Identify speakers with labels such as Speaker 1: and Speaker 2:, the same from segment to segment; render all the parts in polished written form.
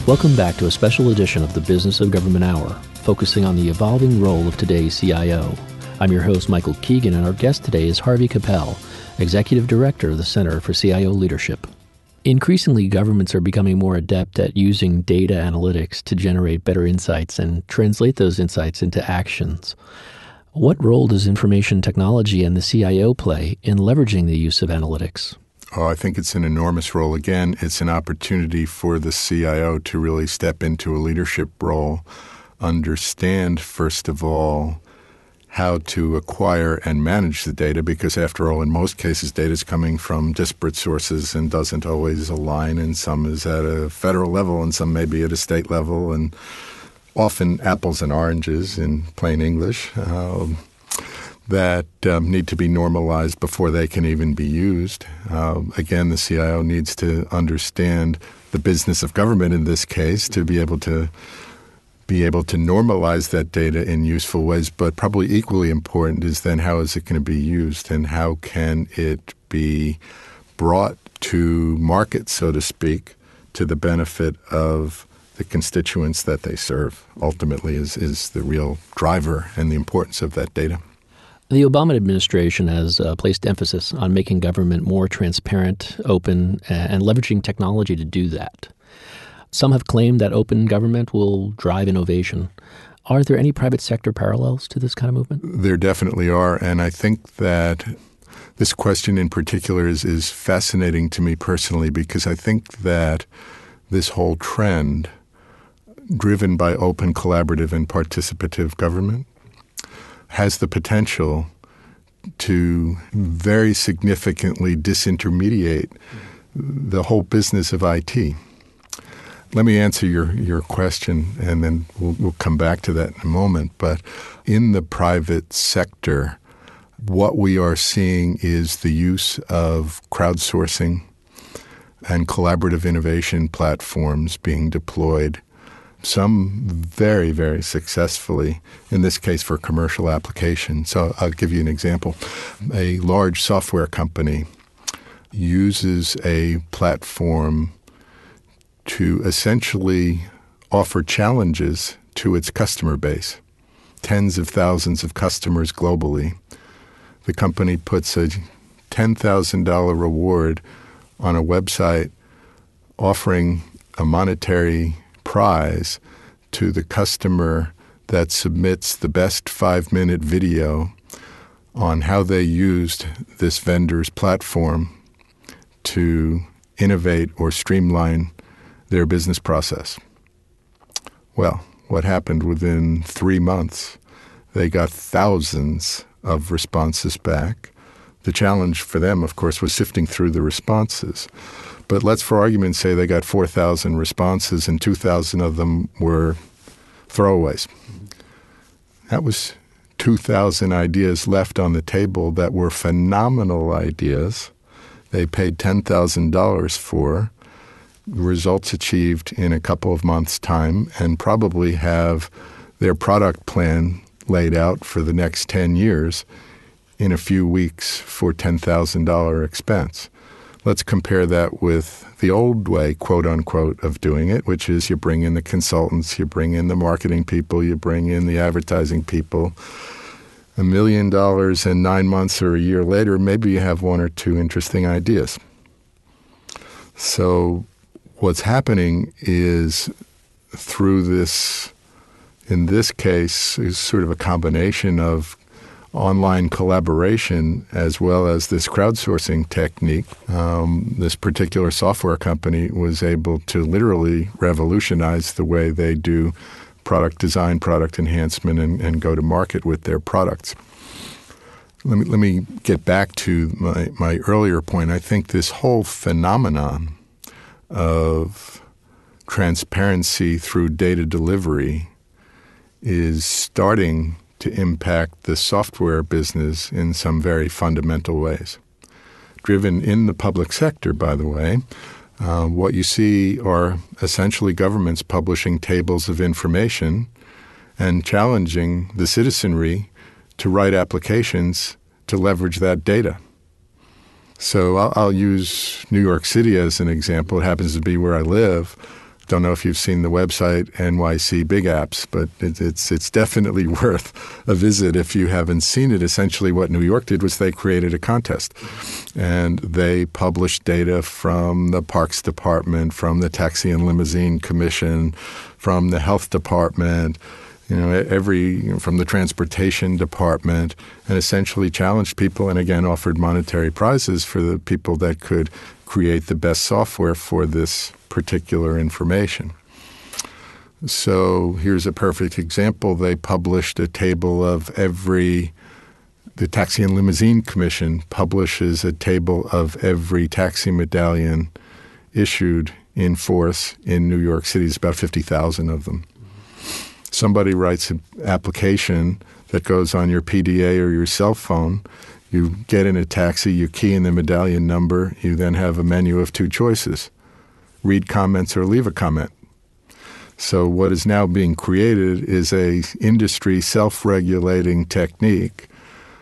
Speaker 1: Welcome back to a special edition of the Business of Government Hour, focusing on the evolving role of today's CIO. I'm your host, Michael Keegan, and our guest today is Harvey Capel, Executive Director of the Center for CIO Leadership. Increasingly, governments are becoming more adept at using data analytics to generate better insights and translate those insights into actions. What role does information technology and the CIO play in leveraging the use of analytics?
Speaker 2: Oh, I think it's an enormous role. Again, it's an opportunity for the CIO to really step into a leadership role, understand, first of all, how to acquire and manage the data, because after all, in most cases, data is coming from disparate sources and doesn't always align, and some is at a federal level and some may be at a state level, and often apples and oranges in plain English that need to be normalized before they can even be used. Again, the CIO needs to understand the business of government in this case to be able to normalize that data in useful ways, but probably equally important is then how is it going to be used and how can it be brought to market, so to speak, to the benefit of the constituents that they serve, ultimately is the real driver and the importance of that data.
Speaker 1: The Obama administration has placed emphasis on making government more transparent, open, and leveraging technology to do that. Some have claimed that open government will drive innovation. Are there any private sector parallels to this kind of movement?
Speaker 2: There definitely are, and I think that this question in particular is fascinating to me personally, because I think that this whole trend, driven by open, collaborative, and participative government, has the potential to very significantly disintermediate the whole business of IT. Let me answer your question, and then we'll come back to that in a moment. But in the private sector, what we are seeing is the use of crowdsourcing and collaborative innovation platforms being deployed, some very, very successfully, in this case for commercial application. So I'll give you an example. A large software company uses a platform to essentially offer challenges to its customer base, tens of thousands of customers globally. The company puts a $10,000 reward on a website offering a monetary prize to the customer that submits the best 5-minute video on how they used this vendor's platform to innovate or streamline their business process. Well, what happened within 3 months? They got thousands of responses back. The challenge for them, of course, was sifting through the responses. But let's, for argument's sake, they got 4,000 responses and 2,000 of them were throwaways. That was 2,000 ideas left on the table that were phenomenal ideas. They paid $10,000 for, results achieved in a couple of months' time, and probably have their product plan laid out for the next 10 years in a few weeks for $10,000 expense. Let's compare that with the old way, quote unquote, of doing it, which is you bring in the consultants, you bring in the marketing people, you bring in the advertising people. $1 million and 9 months or a year later, maybe you have one or two interesting ideas. So what's happening is through this, in this case, is sort of a combination of online collaboration as well as this crowdsourcing technique. This particular software company was able to literally revolutionize the way they do product design, product enhancement, and go to market with their products. Let me get back to my earlier point. I think this whole phenomenon of transparency through data delivery is starting to impact the software business in some very fundamental ways. Driven in the public sector, by the way, what you see are essentially governments publishing tables of information and challenging the citizenry to write applications to leverage that data. So I'll use New York City as an example. It happens to be where I live. Don't know if you've seen the website NYC Big Apps, but it's definitely worth a visit if you haven't seen it. Essentially what New York did was they created a contest, and they published data from the Parks Department, from the Taxi and Limousine Commission, from the Health Department, from the Transportation Department, and essentially challenged people and again offered monetary prizes for the people that could create the best software for this particular information. So here's a perfect example. They published a table of the Taxi and Limousine Commission publishes a table of every taxi medallion issued in force in New York City. There's about 50,000 of them. Somebody writes an application that goes on your PDA or your cell phone. You get in a taxi, you key in the medallion number, you then have a menu of two choices: read comments or leave a comment. So what is now being created is a industry self-regulating technique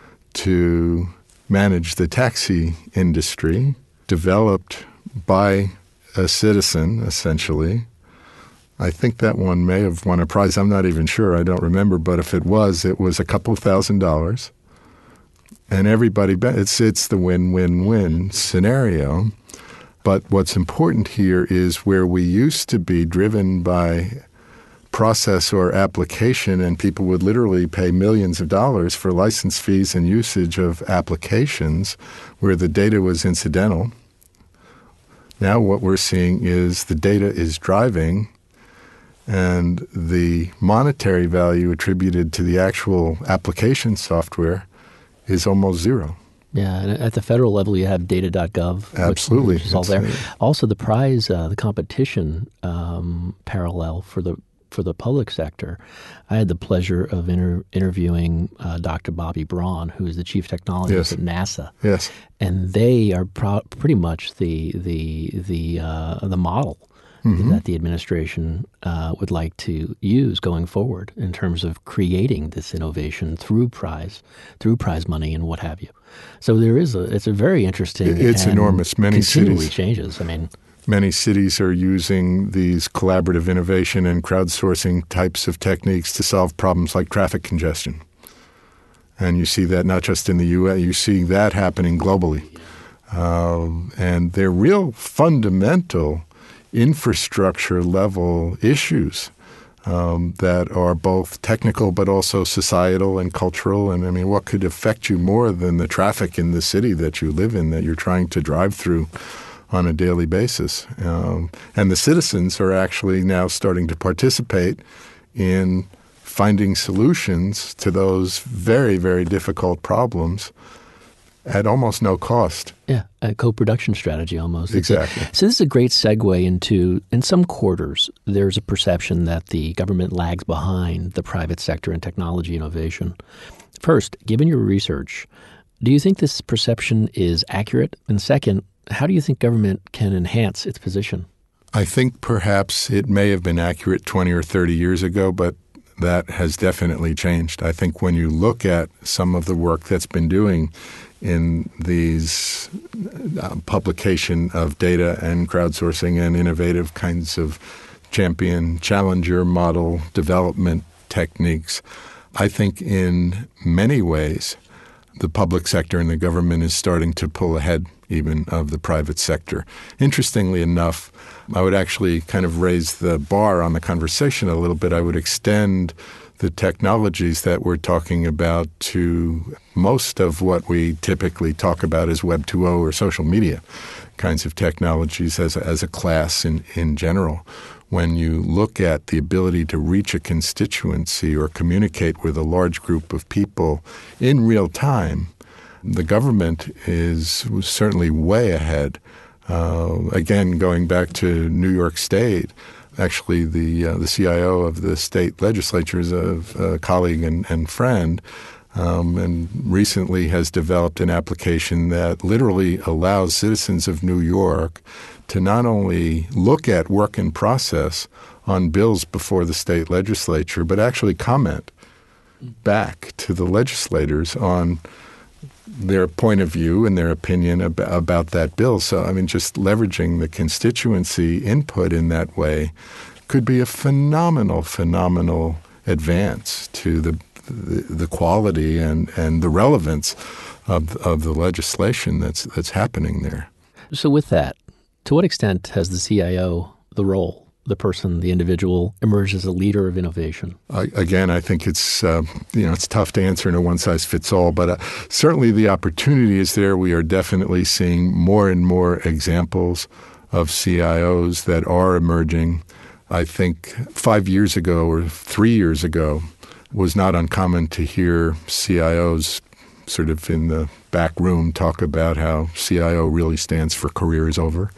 Speaker 2: to manage the taxi industry, developed by a citizen, essentially. I think that one may have won a prize. I'm not even sure. I don't remember. But if it was a couple of $1,000s. And everybody, it's the win-win-win scenario. But what's important here is where we used to be driven by process or application, and people would literally pay millions of dollars for license fees and usage of applications where the data was incidental. Now what we're seeing is the data is driving, and the monetary value attributed to the actual application software is almost zero.
Speaker 1: Yeah, and at the federal level, you have data.gov.
Speaker 2: Absolutely.
Speaker 1: Which is all there. Also, the prize, the competition parallel for the public sector. I had the pleasure of interviewing Dr. Bobby Braun, who is the chief technologist at NASA.
Speaker 2: Yes.
Speaker 1: And they are pretty much the model that the administration would like to use going forward in terms of creating this innovation through prize money and what have you. So it's a very interesting.
Speaker 2: It's enormous. Many
Speaker 1: continually
Speaker 2: cities
Speaker 1: changes.
Speaker 2: Many cities are using these collaborative innovation and crowdsourcing types of techniques to solve problems like traffic congestion. And you see that not just in the U.S., you see that happening globally. And they're real fundamental infrastructure level issues that are both technical but also societal and cultural. And what could affect you more than the traffic in the city that you live in, that you're trying to drive through on a daily basis? And the citizens are actually now starting to participate in finding solutions to those very, very difficult problems at almost no cost.
Speaker 1: Yeah, a co-production strategy almost.
Speaker 2: Exactly.
Speaker 1: So this is a great segue into, in some quarters, there's a perception that the government lags behind the private sector in technology innovation. First, given your research, do you think this perception is accurate? And second, how do you think government can enhance its position?
Speaker 2: I think perhaps it may have been accurate 20 or 30 years ago, but that has definitely changed. I think when you look at some of the work that's been doing in these publication of data and crowdsourcing and innovative kinds of challenger model development techniques, I think in many ways the public sector and the government is starting to pull ahead even of the private sector. Interestingly enough, I would actually kind of raise the bar on the conversation a little bit. I would extend the technologies that we're talking about to most of what we typically talk about as Web 2.0 or social media kinds of technologies as a class in general. When you look at the ability to reach a constituency or communicate with a large group of people in real time, the government is certainly way ahead. Again, going back to New York State, actually the CIO of the state legislature is a colleague and friend, and recently has developed an application that literally allows citizens of New York to not only look at work in process on bills before the state legislature, but actually comment back to the legislators on their point of view and their opinion about that bill. So, I mean, just leveraging the constituency input in that way could be a phenomenal advance to the quality and the relevance of the legislation that's happening there.
Speaker 1: So with that, to what extent has the CIO, the role, the person, the individual, emerged as a leader of innovation?
Speaker 2: Again, I think it's it's tough to answer in a one-size-fits-all, but certainly the opportunity is there. We are definitely seeing more and more examples of CIOs that are emerging. I think 5 years ago or 3 years ago was not uncommon to hear CIOs sort of in the back room talk about how CIO really stands for career is over,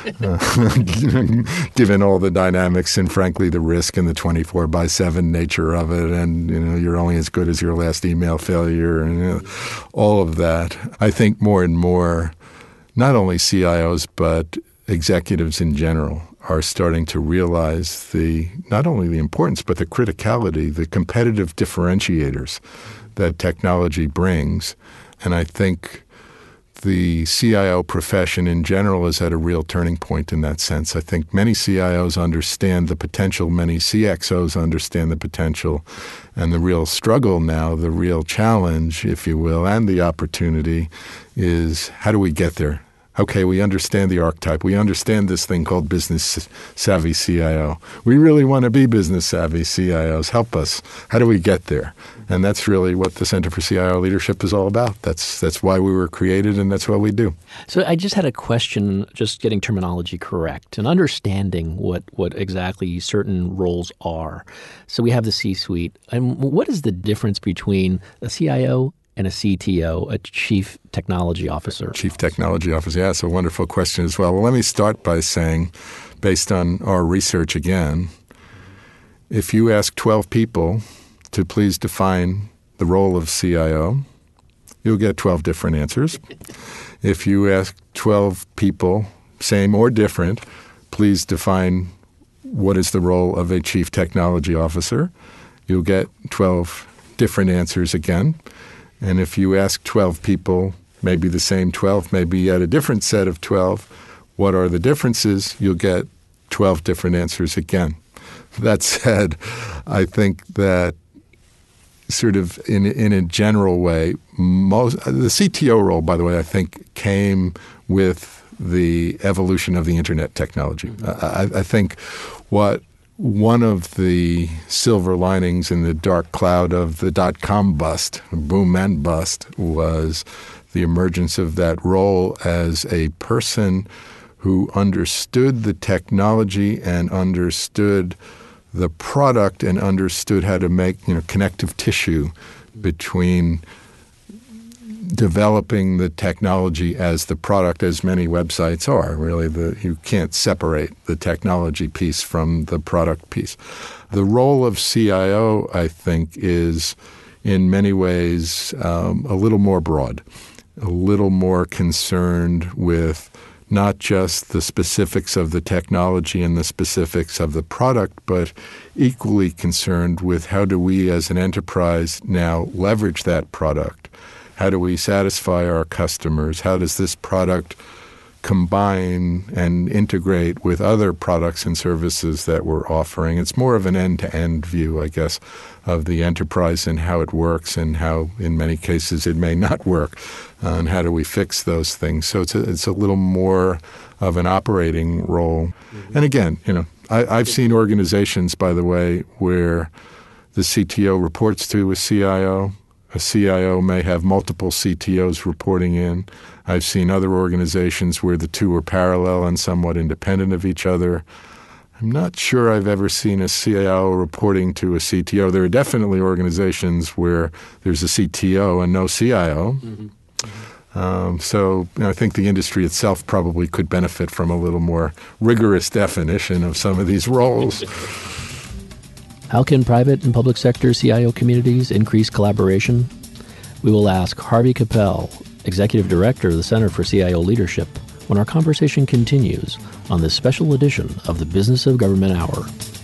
Speaker 2: given all the dynamics and, frankly, the risk and the 24/7 nature of it. And, you're only as good as your last email failure and all of that. I think more and more, not only CIOs, but executives in general are starting to realize not only the importance, but the criticality, the competitive differentiators that technology brings. And I think the CIO profession in general is at a real turning point in that sense. I think many CIOs understand the potential, many CXOs understand the potential, and the real struggle now, the real challenge, if you will, and the opportunity is how do we get there? Okay, we understand the archetype. We understand this thing called business savvy CIO. We really want to be business savvy CIOs. Help us. How do we get there? And that's really what the Center for CIO Leadership is all about. That's why we were created, and that's what we do.
Speaker 1: So I just had a question, just getting terminology correct and understanding what exactly certain roles are. So we have the C-suite. And what is the difference between a CIO and a CTO, a Chief Technology Officer?
Speaker 2: Chief Technology Officer, yeah, it's a wonderful question as well. Well, let me start by saying, based on our research again, if you ask 12 people to please define the role of CIO, you'll get 12 different answers. If you ask 12 people, same or different, please define what is the role of a Chief Technology Officer, you'll get 12 different answers again. And if you ask 12 people, maybe the same 12, maybe yet a different set of 12, what are the differences? You'll get 12 different answers again. That said, I think that sort of in a general way, the CTO role, by the way, I think came with the evolution of the internet technology. I think one of the silver linings in the dark cloud of the dot-com bust, boom and bust, was the emergence of that role as a person who understood the technology and understood the product and understood how to make connective tissue between developing the technology as the product, as many websites are. Really, you can't separate the technology piece from the product piece. The role of CIO, I think, is in many ways a little more broad, a little more concerned with not just the specifics of the technology and the specifics of the product, but equally concerned with how do we as an enterprise now leverage that product? How do we satisfy our customers? How does this product combine and integrate with other products and services that we're offering? It's more of an end-to-end view, I guess, of the enterprise and how it works and how, in many cases, it may not work. And how do we fix those things? So it's a little more of an operating role. Mm-hmm. And again, I've seen organizations, by the way, where the CTO reports to a CIO. A CIO may have multiple CTOs reporting in. I've seen other organizations where the two are parallel and somewhat independent of each other. I'm not sure I've ever seen a CIO reporting to a CTO. There are definitely organizations where there's a CTO and no CIO. Mm-hmm. So I think the industry itself probably could benefit from a little more rigorous definition of some of these roles.
Speaker 1: How can private and public sector CIO communities increase collaboration? We will ask Harvey Capel, Executive Director of the Center for CIO Leadership, when our conversation continues on this special edition of the Business of Government Hour.